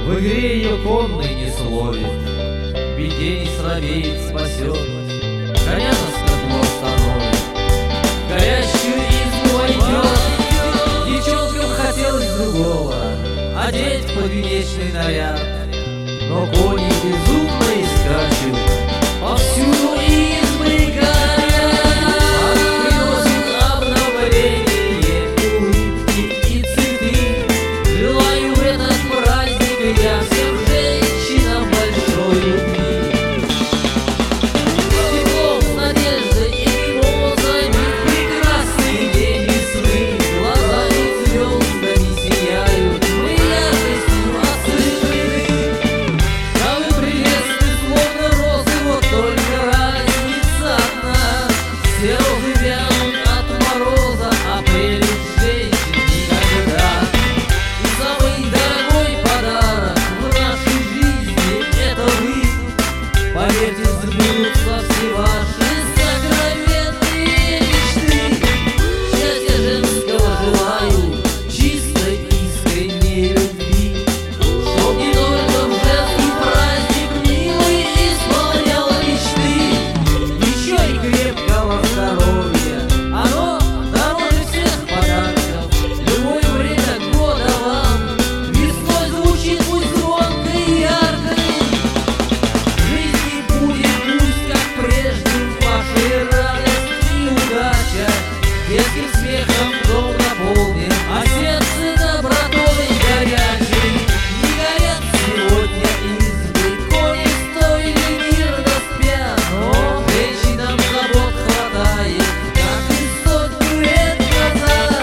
В игре ее конный не словит, в беде не слабеет, спасет, коня на скаку остановит, в горящую избу войдет. Девчонкам хотелось другого, одеть подвенечный наряд, но кони безумно и скачут, повсюду избы горят. Приносит обновление, улыбки и цветы. Желаю в этот праздник я всем женщинам большой любви. Теплом, с надеждой и мимозами прекрасный день весны. Глазами звездами сияют, мы яркостью осыпаны. А вы прелестны, словно розы, вот только разница одна. Все розы вянут от мороза, а прелесть женщин никогда. И самый дорогой подарок в нашей жизни — это вы. Поверьте, сбудутся все ваши сокровенные мечты. Счастья женского желаю, чистой искренней любви, чтоб не только в женский праздник милый исполнял мечты. Еще и крепкого здоровья, оно дороже всех подарков. Любое время года вам весной звучит пусть звонко и ярко. В жизни будет пусть как прежде вашей радость и удача. Детским смехом дом наполнен, а сердце добротой горячей. Не горят сегодня избы, кони стоили мирно спят, но женщинам забот хватает, как и сотню лет назад.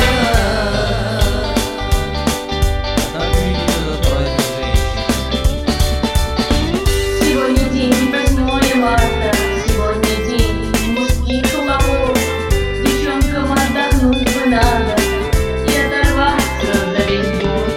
Так видит этот праздник женщин. Сегодня день 8 марта, сегодня день мужских хлопот. Девчонкам отдохнуть бы надо и оторваться за весь год.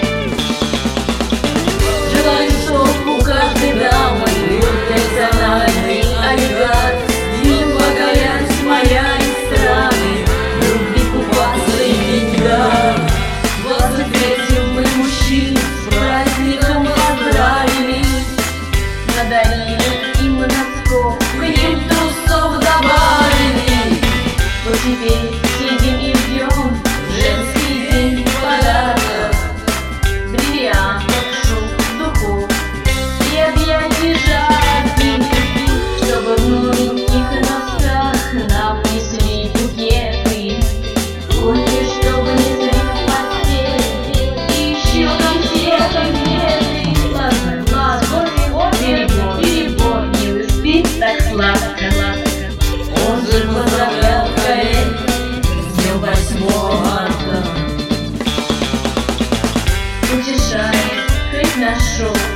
Желаю, чтоб у каждой дамы был персональный олигарх. С ним покорять моя эстрады, любви купаться и деньгах. 23-м мы мужчин с праздником поздравили, надарили им носков, к ним трусов добавили. Вот теперь сидим и ждем женский день подарков, бриллиантов, шуб, духов и объятий жарких любви, чтобы в новеньких носках нам несли букеты, кофе, чтобы не зрить в постели, и еще конфеты. Ладно, ладно, перебор, не успеть так сладко. Он же поздравлял Карель с днем 8 марта. Утешает хоть наш шок.